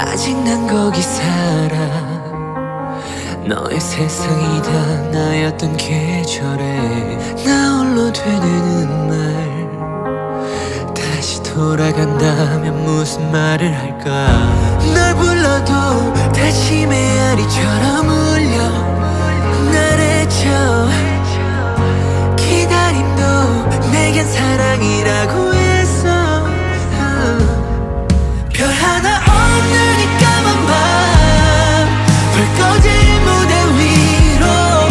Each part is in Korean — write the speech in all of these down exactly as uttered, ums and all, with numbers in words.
아직 난 거기 살아. 너의 세상이 다 나였던 계절에 나 홀로 되는 말. 다시 돌아간다면 무슨 말을 할까. 널 불러도 다시 메아리처럼 울려 날 해쳐. 기다림도 내겐 사랑이라고 했어. 별 하나 없는 이 까만 밤, 불 꺼진 무대 위로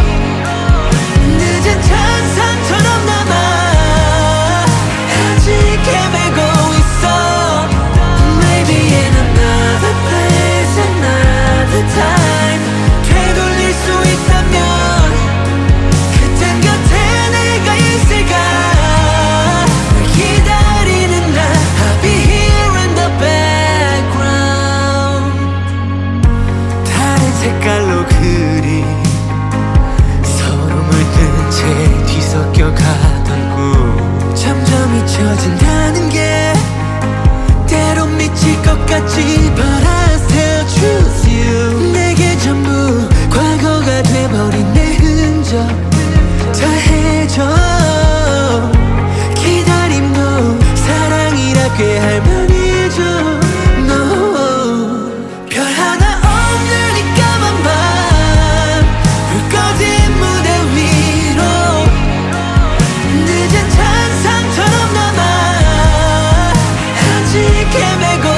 늦은 찬상처럼 남아 아직 헤매고 있어. Maybe in another place, another time. 되돌릴 수 있다면 그땐 곁에 내가 있을까. 널 기다리는 나 I'll be here in the background. 다른 색깔로 그린 서로 물든 채 뒤섞여 가던 꿈 점점 잊혀진다는 게 때론 미칠 것 같지. But I still choose you. 내게 전부 과거가 돼버린 내 흔적 다 해줘. 기다림도 사랑이라 꽤 할만해져. No. 별 하나 없는 이 까만 밤, 불 꺼진 무대 위로 늦은 찬상처럼 남아 아직 헤매고